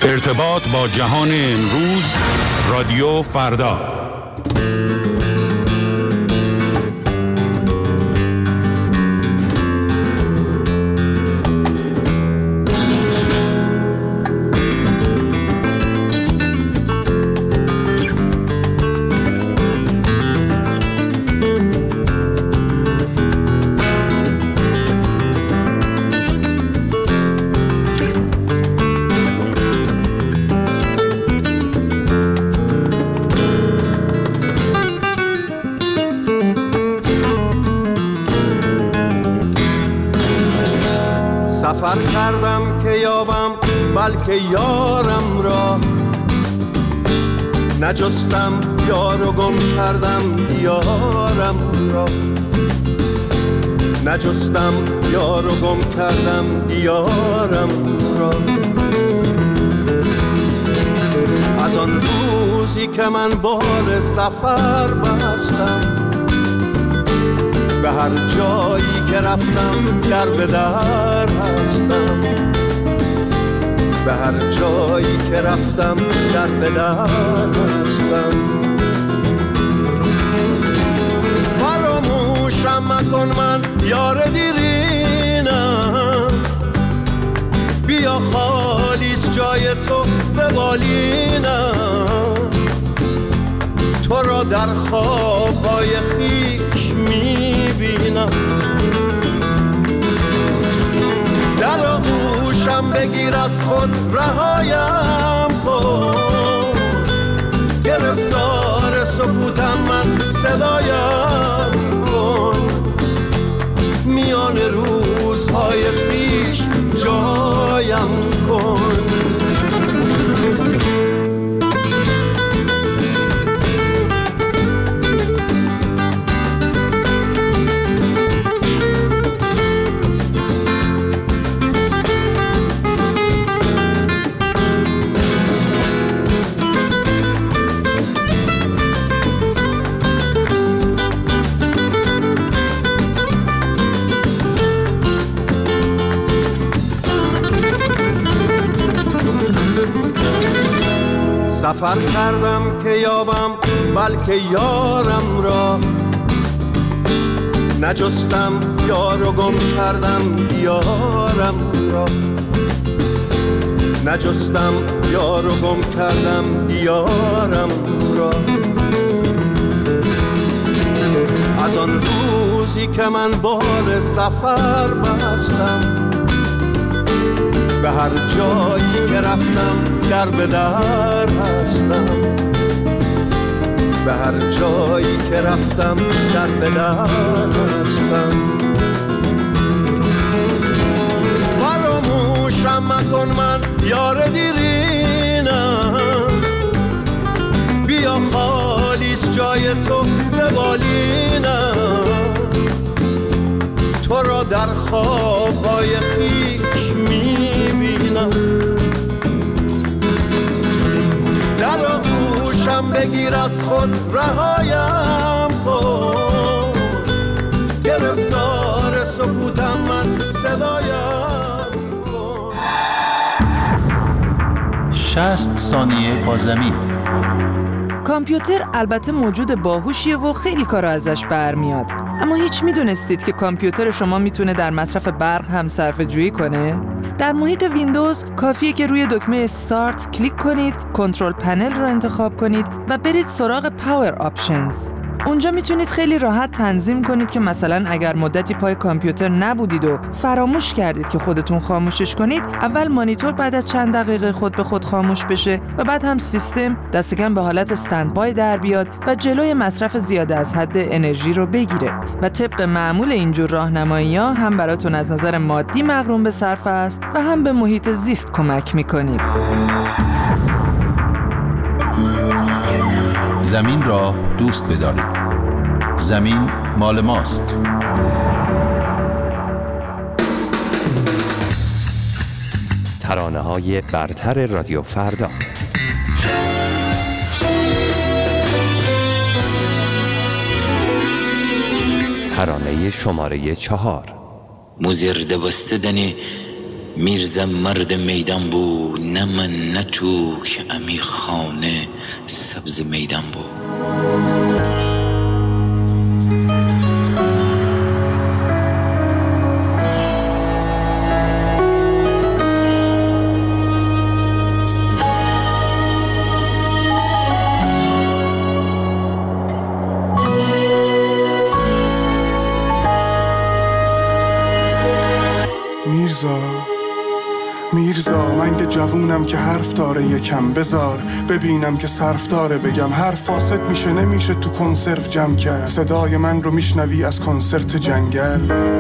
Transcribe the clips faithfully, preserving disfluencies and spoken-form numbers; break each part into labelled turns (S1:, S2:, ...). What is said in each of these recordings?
S1: ارتباط با جهان امروز، رادیو فردا.
S2: سفر کردم که یابم بلکه یارم را، نجستم یار و گم کردم یارم را، نجستم یار و گم کردم یارم را. از آن روزی که من بال سفر بستم، به هر جایی که رفتم در به در هستم، به هر جایی که رفتم در به در هستم. فراموشم مکن من یار دیرینم، بیا خالیس جای تو به بالینم، تو را در خوابهای خیش میبینم. در آغوشم بگیر از خود رهایم کن، گرفتار سکوتم من صدایم کن، میان روزهای خیش جایم کن. سفر کردم که یابم بلکه یارم را، نجستم یار و گم کردم یارم را، نجستم یار و گم کردم یارم را. از آن روزی که من بال سفر بستم، به هر جایی که رفتم در به در هستم، به هر جایی که رفتم در به در هستم. فراموشم مکن من یار دیرینم، بیا خالیس جای تو به بالینم، تو را در خوابهای خیش میبینم. در آغوشم بگیر از خود رهایم کن، گرفتار سکوتم من صدایم کن.
S3: شصت ثانیه با زمین.
S4: کامپیوتر البته موجود باهوشیه و خیلی کارا ازش برمیاد، اما هیچ میدونستید که کامپیوتر شما میتونه در مصرف برق هم صرفه جویی کنه؟ در محیط ویندوز کافیه که روی دکمه استارت کلیک کنید، کنترل پنل رو انتخاب کنید و برید سراغ پاور آپشنز. اونجا میتونید خیلی راحت تنظیم کنید که مثلا اگر مدتی پای کامپیوتر نبودید و فراموش کردید که خودتون خاموشش کنید، اول مانیتور بعد از چند دقیقه خود به خود خاموش بشه و بعد هم سیستم دست کم به حالت استندبای در بیاد و جلوی مصرف زیاده از حد انرژی رو بگیره. و طبق معمول اینجور راهنمایی‌ها هم براتون از نظر مادی مغروم به صرفه است و هم به محیط زیست کمک میکنید.
S3: زمین را دوست بدارید. زمین مال ماست.
S5: ترانه‌های برتر رادیو فردا. ترانه شماره چهار.
S6: مزرده بستدنی میرزا مرد میدان بود، نه من نه تو، که امی خانه سبز میدان بود.
S7: میرزا میرزا من که جوونم که حرف داره یکم بذار ببینم که صرف داره بگم حرف فاسد میشه نمیشه تو کنسرو جمع کرد صدای من رو میشنوی از کنسرت جنگل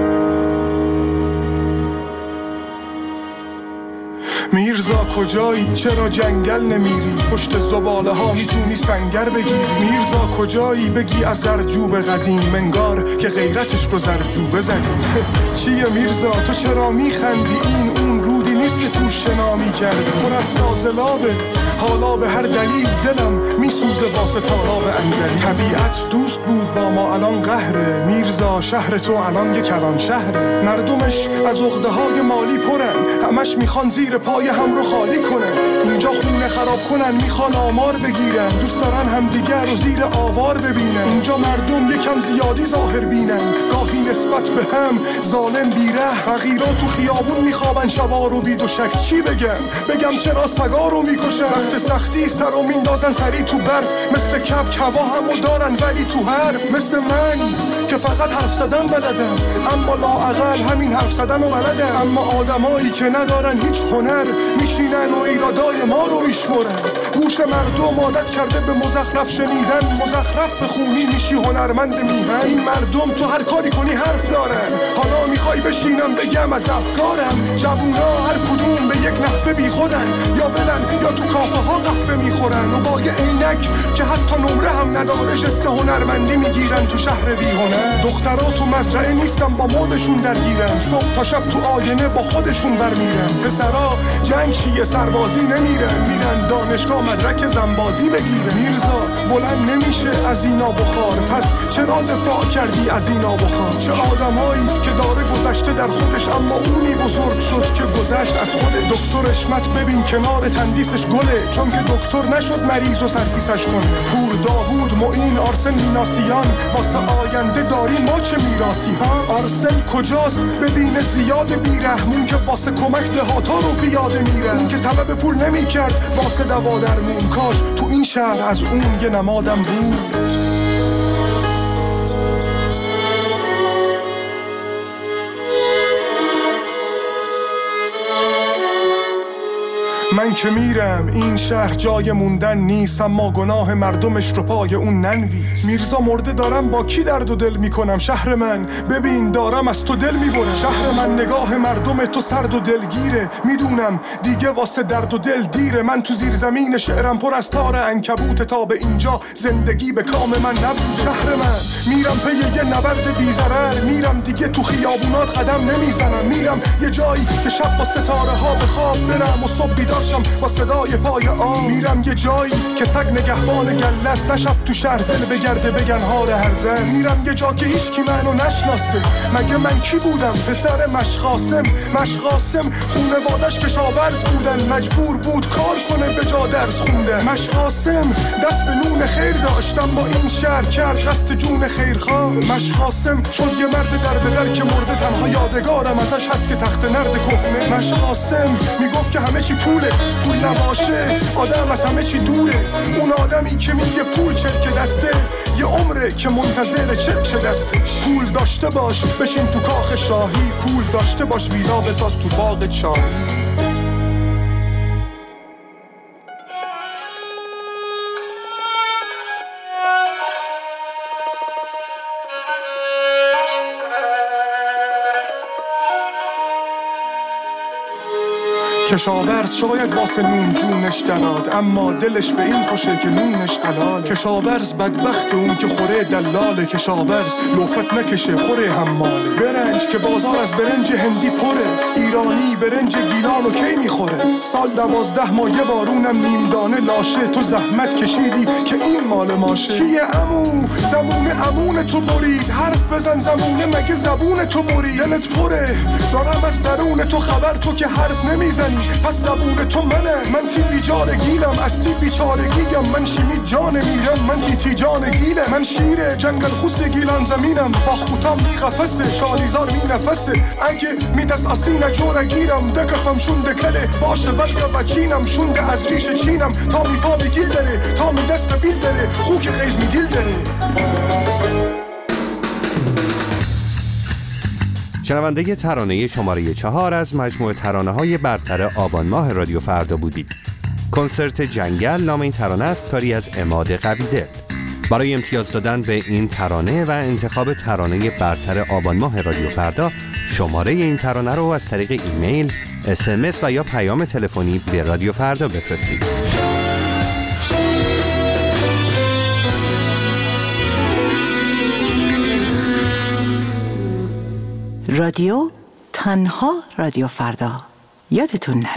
S7: میرزا کجایی؟ چرا جنگل نمیری؟ پشت زباله ها میتونی سنگر بگیری میرزا کجایی؟ بگی از زرجوب قدیم منگار که غیرتش رو زرجوبه زدیم چیه میرزا تو چرا میخندی؟ این اون رودی نیست که تو شنا کردی پر از فاضلابه حالا به هر دلیل دلم میسوزه واسه تالاب انزلی طبیعت دوست بود با ما الان قهره میرزا شهر تو الان یک کلان شهره مردمش از عقده های مالی پرن همش میخوان زیر پای هم رو خالی کنن اینجا خونه خراب کنن میخوان آمار بگیرن دوست دارن همدیگر رو زیر آوار ببینن اینجا مردم یکم زیادی ظاهر بینن گاهی نسبت به هم ظالم بیره فقیرا تو خیابون میخوابن شبا رو بی دوشک چی بگم بگم چرا سگا رو میکشن وقت سختی سر رو میندازن سری تو برف مثل کپ هوا همو دارن ولی تو حرف مثل من که فقط حرف زدن بلدم اما لااقل همین حرف زدن رو بلدم اما آدمایی که ندارن هیچ هنر میشینن و ایرادای ما رو میشمرن گوش مردم عادت کرده به مزخرف شنیدن مزخرف بخونی میشی هنرمند میهن این مردم تو هر کاری کنی حرف دارن حالا میخوای بشینم بگم از افکارم جوونا هر کدوم به یک نحوه بی خودن یا ولن یا تو کافه ها قهوه میخورن و با یه عینک که حتی نمره هم نداره جست هنرمندی میگیرن تو شهر بی هنر دخترها تو مزرعه نیستن با مودشون درگیرن صبح تا شب تو آینه با خودشون برمیرن پسرا جنگ چیه سربازی نمیرن میرن دانشگاه مدرک زنبازی بگیرن میرزا بلند نمیشه از اینا بخار پس چرا دفاع کردی از اینا بخار چه آدمایی که داره گذشته در خودش اما اونی بزرگ شد که گذشت از خود دکتر اشمت ببین کنار تندیسش گله چون که دکتر نشد مریض و سرپیسش کنه پور داوود معین آرسن میناسیان واسه آینده داریم ما چه میراسی ها آرسن کجاست ببین زیاد بیرحمون که واسه کمک دهاتا رو بیاده میره اون که طلب پول نمی کرد واسه دوا درمون کاش تو این شهر از اون یه نمادم بود من که میرم این شهر جای موندن نیست اما گناه مردمش رو پای اون ننویس میرزا مرده دارم با کی درد و دل میکنم شهر من ببین دارم از تو دل میبرم شهر من نگاه مردم تو سرد و دلگیره میدونم دیگه واسه درد و دل دیره من تو زیر زمین شعرم پر از تار عنکبوت تا به اینجا زندگی به کام من نبود شهر من میرم پی یه نبرد بی‌ضرر میرم دیگه تو خیابونات قدم نمیزنم میرم یه جایی که شب با ستاره ها به خواب برم و صبح بیدار با صدای پای آن میرم یه جایی که سگ نگهبان گلست نشب تو شهر ول بگرده بگن حال هرزه میرم یه جا که هیچ کی منو نشناسه مگه من کی بودم پسر مشقاسم مشقاسم خونوادش کشاورز بودن مجبور بود کار کنه به جا درس خونده مشقاسم دست به نون خیر داشتم با این شهر کرد قصد جون خیرخواه مشقاسم شد یه مرد در به در که مرده تنها یادگارم ازش هست که تخت نرد کهنه مشقاسم میگفت که همه چی پوله پول نباشه آدم از همه چی دوره اون آدمی که میگه پول چرک دسته یه عمره که منتظر چرک دستش پول داشته باش بشین تو کاخ شاهی پول داشته باش ویلا بساز تو باغ چاهی کشاورز شاید واسه نون جونش دراد، اما دلش به این خوشه که نونش حلاله. کشاورز بدبخت اون که خوره دلاله، کشاورز لوفت نکشه خوره حماله. برنج که بازار از برنج هندی پره، ایرانی برنج گیلانو کی میخوره. سال دوازده ماه یه بارونم نیم دانه لاشه، تو زحمت کشیدی که این مال ماشه. چیه عمو زمون عمون تو برید، حرف بزن زمونه مگه زبون تو برید. دلت پره دارم از درون تو خبر، تو که حرف نمیزنی پس زبون تو منه. من تی بیچاره گیلم از تی بیچاره گیگم، من شیمی جان میرم من تی تی جان گیله. من شیره جنگل خوس گیلان زمینم، باخوتم می قفسه شالیزار می نفسه. اگه می دست اسینه جوره گیرم، دکفم شونده کله باشه وقت بچینم. شونده از ریش چینم تا می پا بگیل داره، تا می دست بیل داره خوک غیز می گیل داره.
S5: شنونده ترانه شماره چهار از مجموعه ترانه‌های برتر آبان ماه رادیو فردا بودید. کنسرت جنگل نام این ترانه است، کاری از عماد قویدل. برای امتیاز دادن به این ترانه و انتخاب ترانه برتر آبان ماه رادیو فردا، شماره این ترانه رو از طریق ایمیل، اس ام اس و یا پیام تلفنی به رادیو فردا بفرستید.
S8: رادیو تنها رادیو فردا، یادتون نره.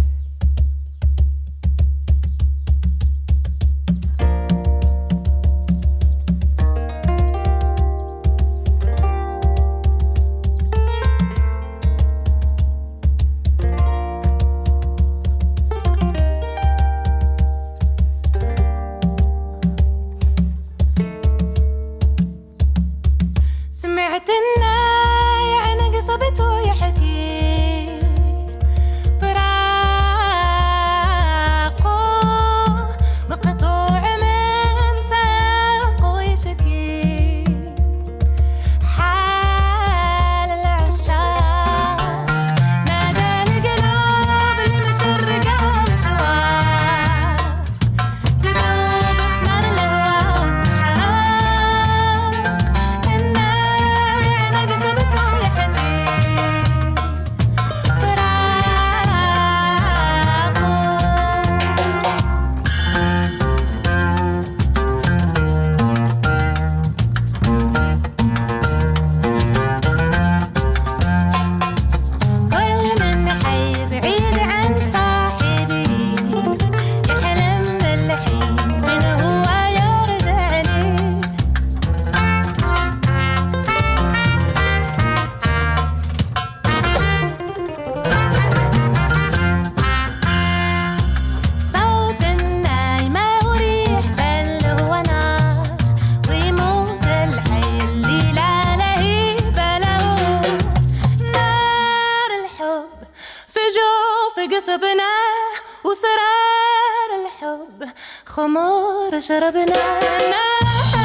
S9: سمعت الناي أنا قصبت ويحكي فراقه مقطوع من ساق ويشكي حال العشاق نادى القلوب اللي مشرقة مشوار تذوب في نار الهوى وتنحرق الناي أنا قصبت ويحكي كل من حي بعيد عن صاحبي يحلم بالحين من هو يرجع لي صوت الناي ما أريح بل هو نار ويموت الحي اللي لا لهيب له نار الحب في جوف قصبنا وسرار الحب خمور شربنا نار